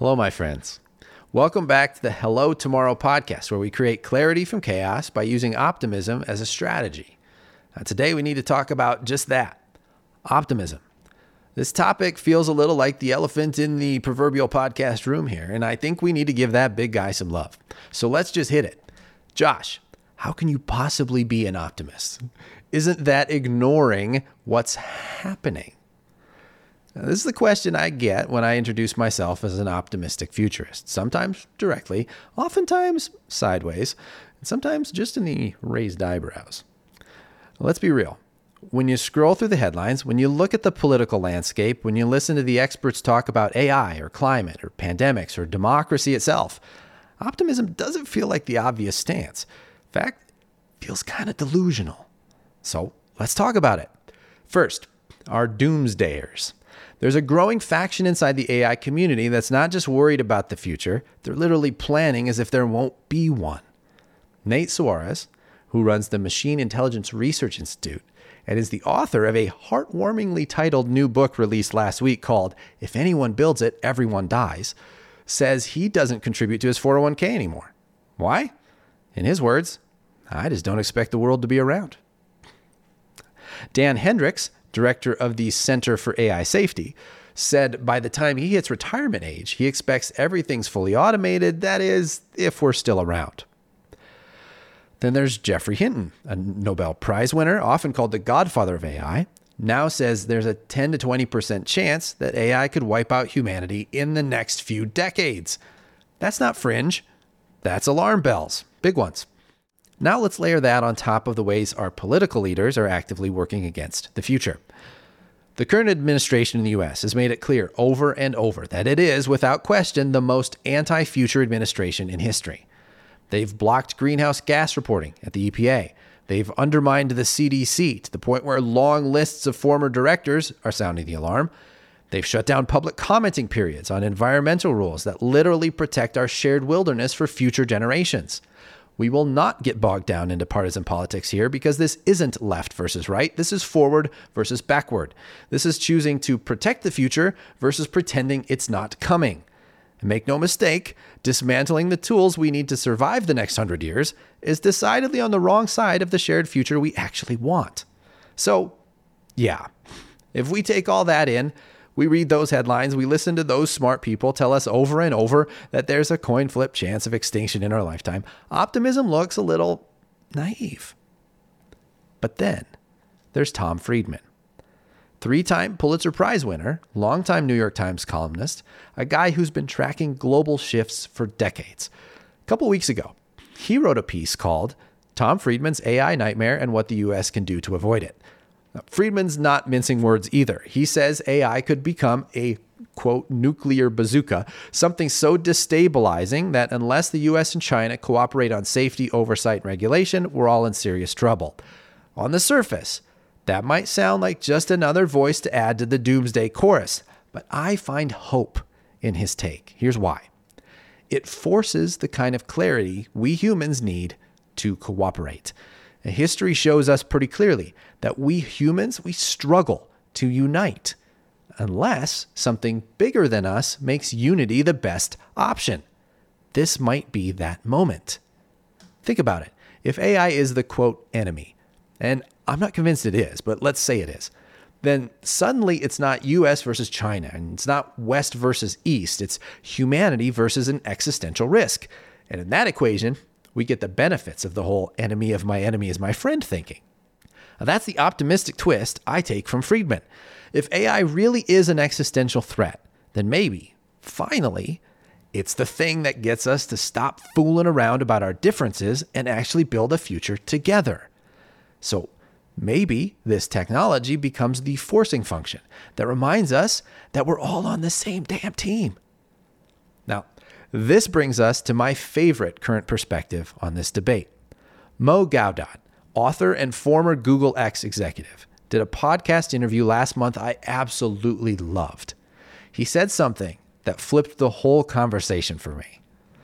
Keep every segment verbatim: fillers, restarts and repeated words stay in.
Hello, my friends. Welcome back to the Hello Tomorrow podcast, where we create clarity from chaos by using optimism as a strategy. Now, today, we need to talk about just that, optimism. This topic feels a little like the elephant in the proverbial podcast room here, and I think we need to give that big guy some love. So let's just hit it. Josh, how can you possibly be an optimist? Isn't that ignoring what's happening? Now, this is the question I get when I introduce myself as an optimistic futurist, sometimes directly, oftentimes sideways, and sometimes just in the raised eyebrows. Let's be real. When you scroll through the headlines, when you look at the political landscape, when you listen to the experts talk about A I or climate or pandemics or democracy itself, optimism doesn't feel like the obvious stance. In fact, it feels kind of delusional. So let's talk about it. First, our doomsdayers. There's a growing faction inside the A I community that's not just worried about the future, they're literally planning as if there won't be one. Nate Suarez, who runs the Machine Intelligence Research Institute and is the author of a heartwarmingly titled new book released last week called If Anyone Builds It, Everyone Dies, says he doesn't contribute to his four oh one k anymore. Why? In his words, I just don't expect the world to be around. Dan Hendricks, director of the Center for A I Safety, said by the time he hits retirement age, he expects everything's fully automated, that is, if we're still around. Then there's Geoffrey Hinton, a Nobel Prize winner, often called the godfather of A I, now says there's a ten to twenty percent chance that A I could wipe out humanity in the next few decades. That's not fringe. That's alarm bells. Big ones. Now let's layer that on top of the ways our political leaders are actively working against the future. The current administration in the U S has made it clear over and over that it is, without question, the most anti-future administration in history. They've blocked greenhouse gas reporting at the E P A. They've undermined the C D C to the point where long lists of former directors are sounding the alarm. They've shut down public commenting periods on environmental rules that literally protect our shared wilderness for future generations. We will not get bogged down into partisan politics here because this isn't left versus right. This is forward versus backward. This is choosing to protect the future versus pretending it's not coming. And make no mistake, dismantling the tools we need to survive the next hundred years is decidedly on the wrong side of the shared future we actually want. So, yeah, if we take all that in, we read those headlines, we listen to those smart people tell us over and over that there's a coin flip chance of extinction in our lifetime, optimism looks a little naive. But then there's Tom Friedman, three-time Pulitzer Prize winner, longtime New York Times columnist, a guy who's been tracking global shifts for decades. A couple weeks ago, he wrote a piece called Tom Friedman's A I Nightmare and What the U S Can Do to Avoid It. Now, Friedman's not mincing words either. He says A I could become a, quote, nuclear bazooka, something so destabilizing that unless the U S and China cooperate on safety, oversight, and regulation, we're all in serious trouble. On the surface, that might sound like just another voice to add to the doomsday chorus, but I find hope in his take. Here's why. It forces the kind of clarity we humans need to cooperate. And history shows us pretty clearly that we humans, we struggle to unite unless something bigger than us makes unity the best option. This might be that moment. Think about it. If A I is the, quote, enemy, and I'm not convinced it is, but let's say it is, then suddenly it's not U S versus China, and it's not West versus East. It's humanity versus an existential risk. And in that equation, we get the benefits of the whole enemy of my enemy is my friend thinking. Now, that's the optimistic twist I take from Friedman. If A I really is an existential threat, then maybe, finally, it's the thing that gets us to stop fooling around about our differences and actually build a future together. So maybe this technology becomes the forcing function that reminds us that we're all on the same damn team. Now, this brings us to my favorite current perspective on this debate. Mo Gaudat, author and former Google X executive, did a podcast interview last month I absolutely loved. He said something that flipped the whole conversation for me.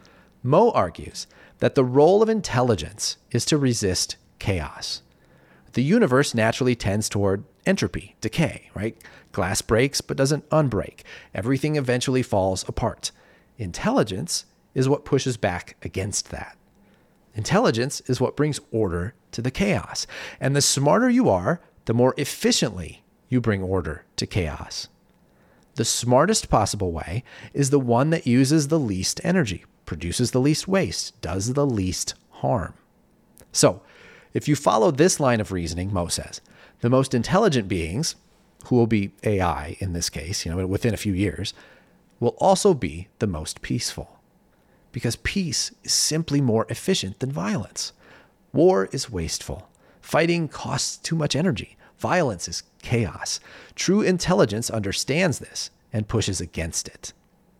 Mo argues that the role of intelligence is to resist chaos. The universe naturally tends toward entropy, decay, right? Glass breaks but doesn't unbreak. Everything eventually falls apart. Intelligence is what pushes back against that. Intelligence is what brings order to the chaos. And the smarter you are, the more efficiently you bring order to chaos. The smartest possible way is the one that uses the least energy, produces the least waste, does the least harm. So, if you follow this line of reasoning, Mo says, the most intelligent beings, who will be A I in this case, you know, within a few years, will also be the most peaceful. Because peace is simply more efficient than violence. War is wasteful. Fighting costs too much energy. Violence is chaos. True intelligence understands this and pushes against it.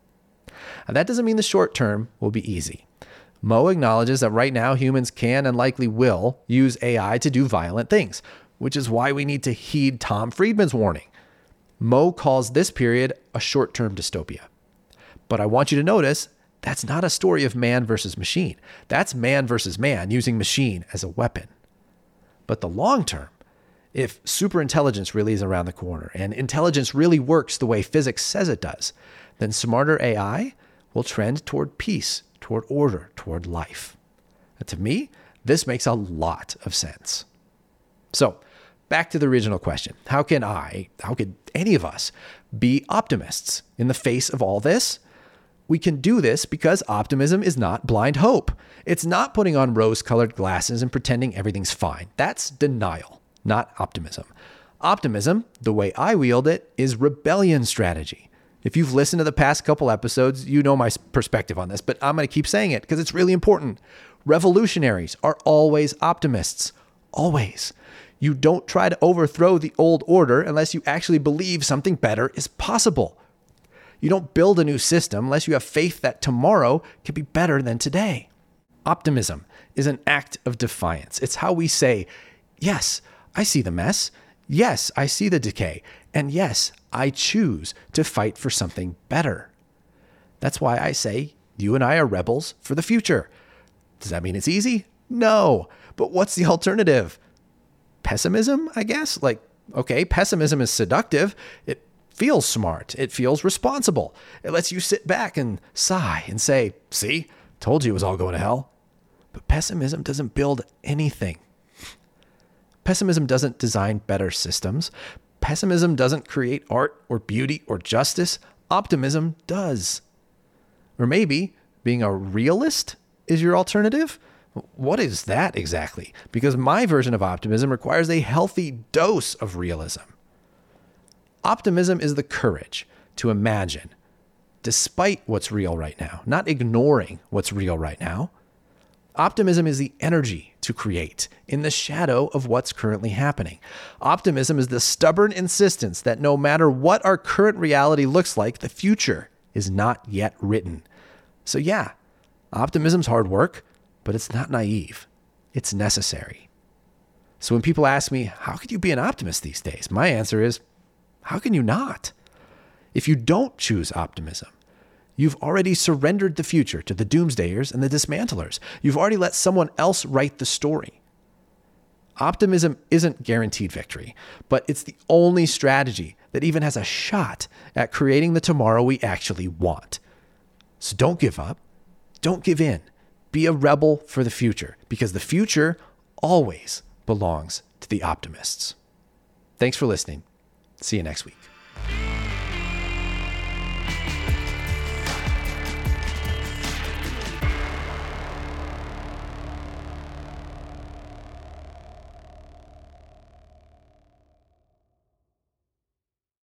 Now, that doesn't mean the short term will be easy. Mo acknowledges that right now humans can and likely will use A I to do violent things, which is why we need to heed Tom Friedman's warning. Mo calls this period a short-term dystopia. But I want you to notice that's not a story of man versus machine. That's man versus man using machine as a weapon. But the long term, if superintelligence really is around the corner and intelligence really works the way physics says it does, then smarter A I will trend toward peace, toward order, toward life. And to me, this makes a lot of sense. So, back to the original question. How can I, how could any of us be optimists in the face of all this? We can do this because optimism is not blind hope. It's not putting on rose-colored glasses and pretending everything's fine. That's denial, not optimism. Optimism, the way I wield it, is rebellion strategy. If you've listened to the past couple episodes, you know my perspective on this, but I'm going to keep saying it because it's really important. Revolutionaries are always optimists. Always. You don't try to overthrow the old order unless you actually believe something better is possible. You don't build a new system unless you have faith that tomorrow can be better than today. Optimism is an act of defiance. It's how we say, yes, I see the mess. Yes, I see the decay. And yes, I choose to fight for something better. That's why I say you and I are rebels for the future. Does that mean it's easy? No. But what's the alternative? Pessimism, I guess? Like, okay, pessimism is seductive. It feels smart. It feels responsible. It lets you sit back and sigh and say, see, told you it was all going to hell. But pessimism doesn't build anything. Pessimism doesn't design better systems. Pessimism doesn't create art or beauty or justice. Optimism does. Or maybe being a realist is your alternative? What is that exactly? Because my version of optimism requires a healthy dose of realism. Optimism is the courage to imagine, despite what's real right now, not ignoring what's real right now. Optimism is the energy to create in the shadow of what's currently happening. Optimism is the stubborn insistence that no matter what our current reality looks like, the future is not yet written. So yeah, optimism's hard work, but it's not naive. It's necessary. So when people ask me, how could you be an optimist these days? My answer is, how can you not? If you don't choose optimism, you've already surrendered the future to the doomsdayers and the dismantlers. You've already let someone else write the story. Optimism isn't guaranteed victory, but it's the only strategy that even has a shot at creating the tomorrow we actually want. So don't give up. Don't give in. Be a rebel for the future, because the future always belongs to the optimists. Thanks for listening. See you next week.